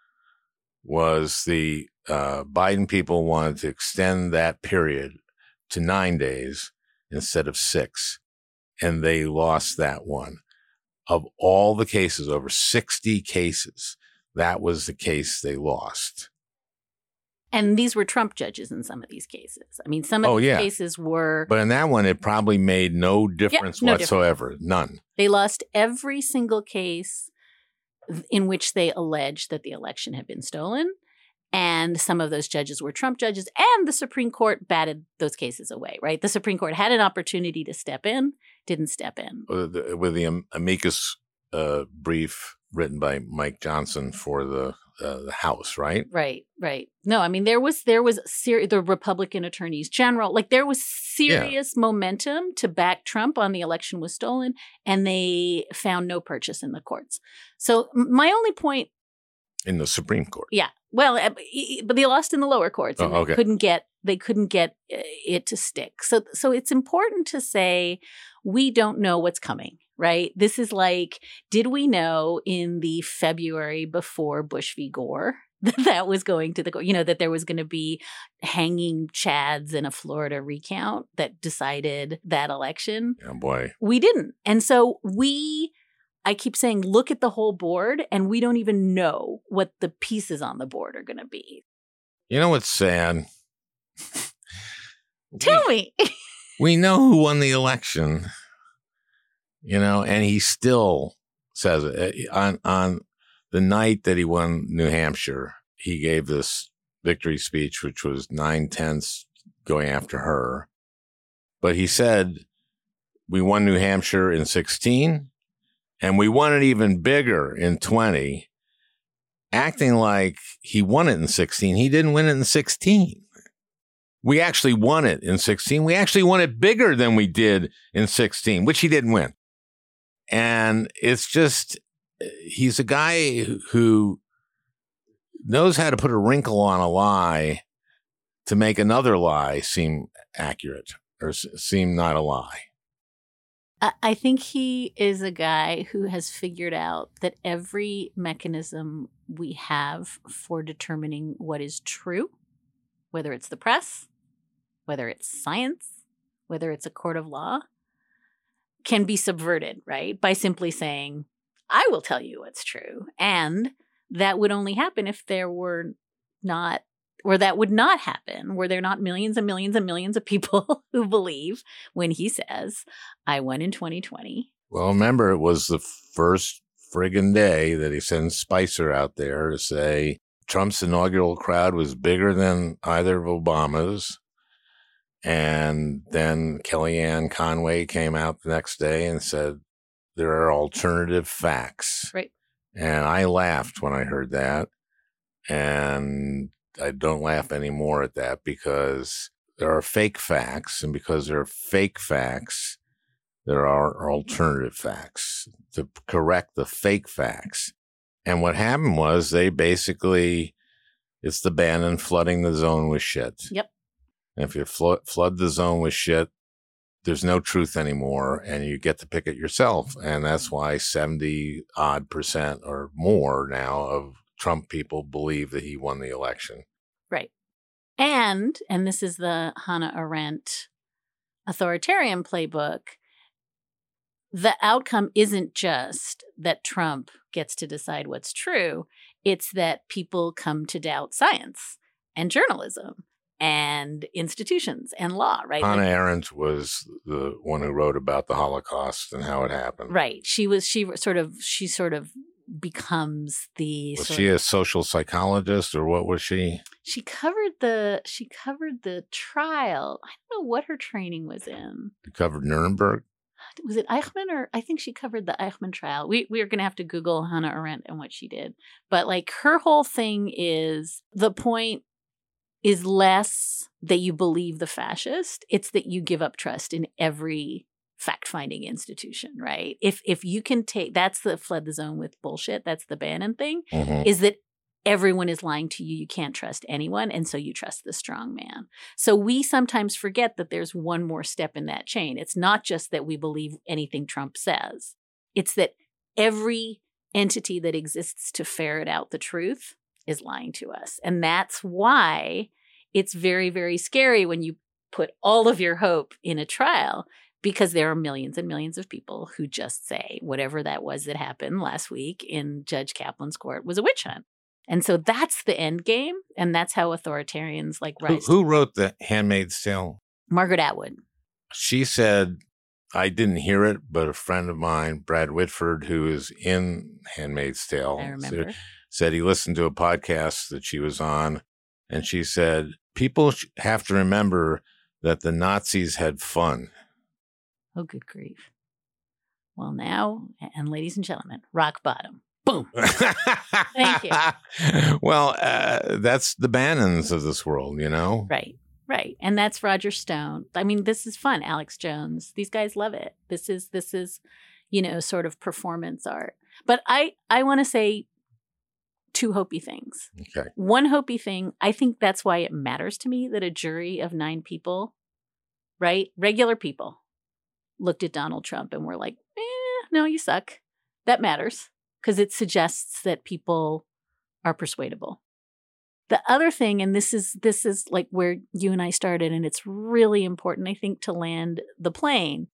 Speaker 1: was the uh, Biden people wanted to extend that period to nine days instead of six. And they lost that one. Of all the cases, over sixty cases, that was the case they lost.
Speaker 3: And these were Trump judges in some of these cases. I mean, some of
Speaker 1: oh,
Speaker 3: these
Speaker 1: yeah.
Speaker 3: cases were...
Speaker 1: But in that one, it probably made no difference
Speaker 3: yeah, no
Speaker 1: whatsoever.
Speaker 3: Difference.
Speaker 1: None.
Speaker 3: They lost every single case in which they alleged that the election had been stolen. And some of those judges were Trump judges. And the Supreme Court batted those cases away, right? The Supreme Court had an opportunity to step in, didn't step in.
Speaker 1: With the, with the amicus uh, brief written by Mike Johnson for the uh, the House, right?
Speaker 3: Right, right. No, I mean, there was there was ser- the Republican attorneys general, like there was serious yeah. momentum to back Trump on the election was stolen, and they found no purchase in the courts. So my only point.
Speaker 1: In the Supreme Court.
Speaker 3: Yeah. Well, but they lost in the lower courts and
Speaker 1: oh, okay.
Speaker 3: they couldn't get they couldn't get it to stick. So so it's important to say we don't know what's coming, right? This is like, did we know in the February before Bush v. Gore that that was going to the, you know, that there was going to be hanging chads in a Florida recount that decided that election?
Speaker 1: Oh, boy.
Speaker 3: We didn't. And so we... I keep saying, look at the whole board, and we don't even know what the pieces on the board are going to be.
Speaker 1: You know what's sad?
Speaker 3: Tell
Speaker 1: we,
Speaker 3: me.
Speaker 1: We know who won the election, you know, and he still says it. On, on the night that he won New Hampshire, he gave this victory speech, which was nine-tenths going after her. But he said, we won New Hampshire in sixteen. And we won it even bigger in twenty, acting like he won it in sixteen. He didn't win it in sixteen. We actually won it in sixteen. We actually won it bigger than we did in sixteen, which he didn't win. And it's just, he's a guy who knows how to put a wrinkle on a lie to make another lie seem accurate or seem not a lie.
Speaker 3: I think he is a guy who has figured out that every mechanism we have for determining what is true, whether it's the press, whether it's science, whether it's a court of law, can be subverted, right? By simply saying, I will tell you what's true. And that would only happen if there were not, or that would not happen, were there not millions and millions and millions of people who believe when he says, I won in twenty twenty.
Speaker 1: Well, remember, it was the first friggin' day that he sends Spicer out there to say Trump's inaugural crowd was bigger than either of Obama's. And then Kellyanne Conway came out the next day and said, there are alternative facts.
Speaker 3: Right.
Speaker 1: And I laughed when I heard that. And I don't laugh anymore at that because there are fake facts. And because there are fake facts, there are alternative facts to correct the fake facts. And what happened was they basically, it's the Bannon flooding the zone with shit.
Speaker 3: Yep.
Speaker 1: And if you flood, flood the zone with shit, there's no truth anymore, and you get to pick it yourself. And that's why seventy odd percent or more now of Trump people believe that he won the election.
Speaker 3: Right. And, and this is the Hannah Arendt authoritarian playbook, the outcome isn't just that Trump gets to decide what's true. It's that people come to doubt science and journalism and institutions and law, right?
Speaker 1: Hannah
Speaker 3: like,
Speaker 1: Arendt was the one who wrote about the Holocaust and how it happened.
Speaker 3: Right. She was, she sort of, she sort of becomes the.
Speaker 1: Was
Speaker 3: sort
Speaker 1: she
Speaker 3: of,
Speaker 1: a social psychologist or what was she?
Speaker 3: She covered the, she covered the trial. I don't know what her training was in.
Speaker 1: She covered Nuremberg?
Speaker 3: Was it Eichmann or I think she covered the Eichmann trial. We we are going to have to Google Hannah Arendt and what she did. But like her whole thing is the point is less that you believe the fascist. It's that you give up trust in every fact-finding institution, right? If if you can take, that's the flood the zone with bullshit. That's the Bannon thing,
Speaker 1: Mm-hmm.
Speaker 3: is that everyone is lying to you. You can't trust anyone. And so you trust the strong man. So we sometimes forget that there's one more step in that chain. It's not just that we believe anything Trump says. It's that every entity that exists to ferret out the truth is lying to us. And that's why it's very, very scary when you put all of your hope in a trial, because there are millions and millions of people who just say whatever that was that happened last week in Judge Kaplan's court was a witch hunt. And so that's the end game. And that's how authoritarians like
Speaker 1: Who,
Speaker 3: rise.
Speaker 1: who wrote The Handmaid's Tale?
Speaker 3: Margaret Atwood.
Speaker 1: She said, I didn't hear it, but a friend of mine, Brad Whitford, who is in Handmaid's Tale,
Speaker 3: I remember.
Speaker 1: said, said he listened to a podcast that she was on. And she said, people sh- have to remember that the Nazis had fun.
Speaker 3: Oh, good grief. Well, now, and ladies and gentlemen, rock bottom. Boom. Thank you.
Speaker 1: Well, uh, that's the Bannons of this world, you know?
Speaker 3: Right. Right. And that's Roger Stone. I mean, this is fun. Alex Jones. These guys love it. This is, this is, you know, sort of performance art. But I, I want to say two hopey things.
Speaker 1: Okay.
Speaker 3: One hopey thing, I think that's why it matters to me that a jury of nine people, right? Regular people looked at Donald Trump and were like, eh, no, you suck. That matters because it suggests that people are persuadable. The other thing, and this is this is like where you and I started, and it's really important, I think, to land the plane.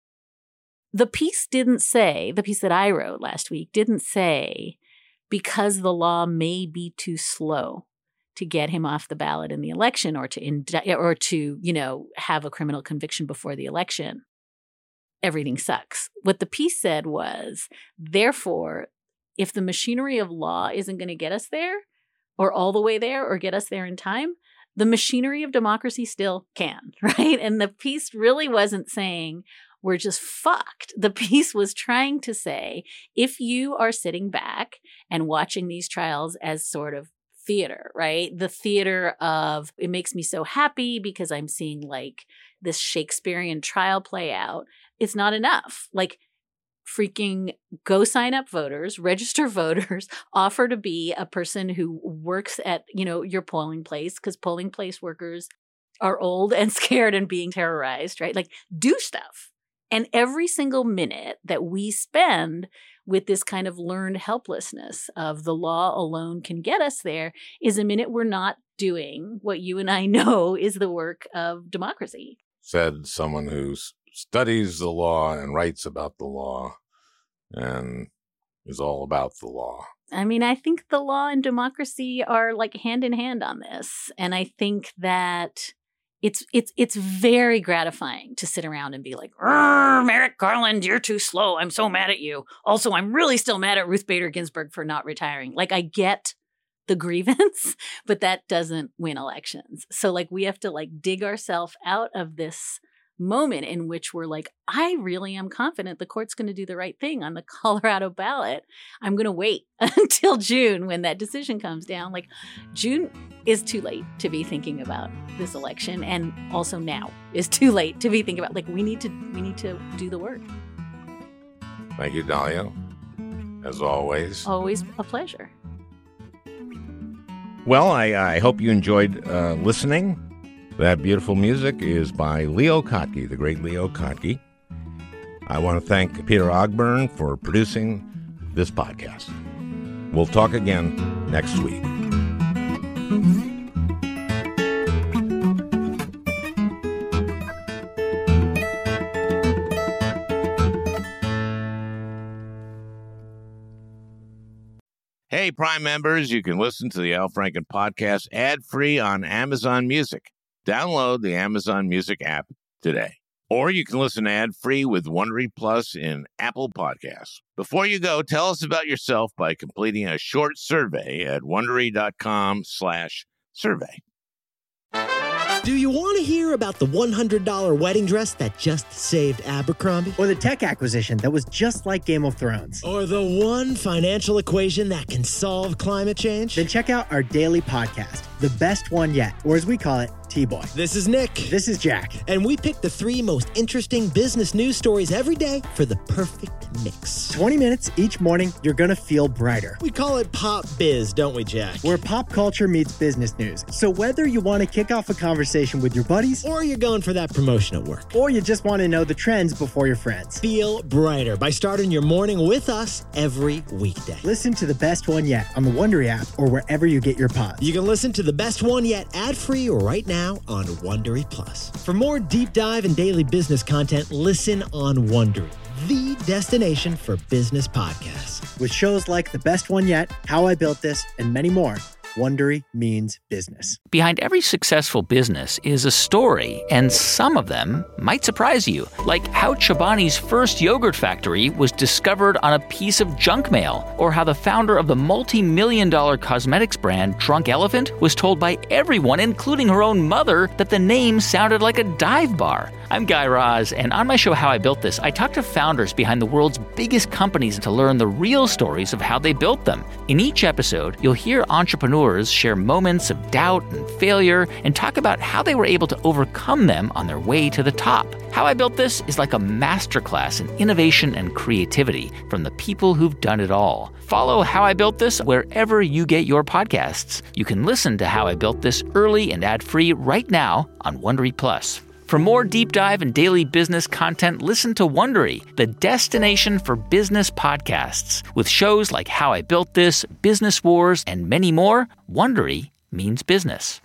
Speaker 3: The piece didn't say, the piece that I wrote last week didn't say, because the law may be too slow to get him off the ballot in the election or to indict or to, you know, have a criminal conviction before the election, everything sucks. What the piece said was, therefore, if the machinery of law isn't going to get us there, or all the way there, or get us there in time, the machinery of democracy still can, right? And the piece really wasn't saying we're just fucked. The piece was trying to say, if you are sitting back and watching these trials as sort of theater, right? The theater of, it makes me so happy because I'm seeing like this Shakespearean trial play out. It's not enough. Like, freaking go sign up voters, register voters, offer to be a person who works at, you know, your polling place, because polling place workers are old and scared and being terrorized, right? Like, do stuff. And every single minute that we spend with this kind of learned helplessness of the law alone can get us there is a minute we're not doing what you and I know is the work of democracy.
Speaker 1: Said someone who studies the law and writes about the law and is all about the law.
Speaker 3: I mean, I think the law and democracy are like hand in hand on this. And I think that it's it's it's very gratifying to sit around and be like, Merrick Garland, you're too slow. I'm so mad at you. Also, I'm really still mad at Ruth Bader Ginsburg for not retiring. Like, I get the grievance, but that doesn't win elections. So like we have to like dig ourselves out of this moment in which we're like, I really am confident the court's going to do the right thing on the Colorado ballot. I'm going to wait until June when that decision comes down. Like, June is too late to be thinking about this election, and also now is too late to be thinking about, like, we need to we need to do the work.
Speaker 1: Thank you, Dahlia. As always.
Speaker 3: Always a pleasure.
Speaker 1: Well, I, I hope you enjoyed uh, listening. That beautiful music is by Leo Kottke, the great Leo Kottke. I want to thank Peter Ogburn for producing this podcast. We'll talk again next week. Hey, Prime members, you can listen to the Al Franken podcast ad-free on Amazon Music. Download the Amazon Music app today. Or you can listen ad-free with Wondery Plus in Apple Podcasts. Before you go, tell us about yourself by completing a short survey at Wondery.com slash survey.
Speaker 7: Do you want to hear about the one hundred dollars wedding dress that just saved Abercrombie?
Speaker 8: Or the tech acquisition that was just like Game of Thrones?
Speaker 7: Or the one financial equation that can solve climate change?
Speaker 8: Then check out our daily podcast, The Best One Yet, or as we call it, T-Boy.
Speaker 7: This is Nick.
Speaker 8: This is Jack.
Speaker 7: And we pick the three most interesting business news stories every day for the perfect mix.
Speaker 8: twenty minutes each morning, you're going to feel brighter.
Speaker 7: We call it Pop Biz, don't we, Jack?
Speaker 8: Where pop culture meets business news. So whether you want to kick off a conversation with your buddies,
Speaker 7: or you're going for that promotion at work,
Speaker 8: or you just want to know the trends before your friends,
Speaker 7: feel brighter by starting your morning with us every weekday.
Speaker 8: Listen to The Best One Yet on the Wondery app or wherever you get your pods.
Speaker 7: You can listen to The Best One Yet ad-free right now on Wondery Plus. For more deep dive and daily business content, listen on Wondery, the destination for business podcasts.
Speaker 8: With shows like The Best One Yet, How I Built This, and many more, Wondery means business.
Speaker 9: Behind every successful business is a story, and some of them might surprise you. Like how Chobani's first yogurt factory was discovered on a piece of junk mail, or how the founder of the multi-million dollar cosmetics brand Drunk Elephant was told by everyone, including her own mother, that the name sounded like a dive bar. I'm Guy Raz, and on my show How I Built This, I talk to founders behind the world's biggest companies to learn the real stories of how they built them. In each episode, you'll hear entrepreneurs share moments of doubt and failure and talk about how they were able to overcome them on their way to the top. How I Built This is like a masterclass in innovation and creativity from the people who've done it all. Follow How I Built This wherever you get your podcasts. You can listen to How I Built This early and ad-free right now on Wondery Plus. For more deep dive and daily business content, listen to Wondery, the destination for business podcasts. With shows like How I Built This, Business Wars, and many more, Wondery means business.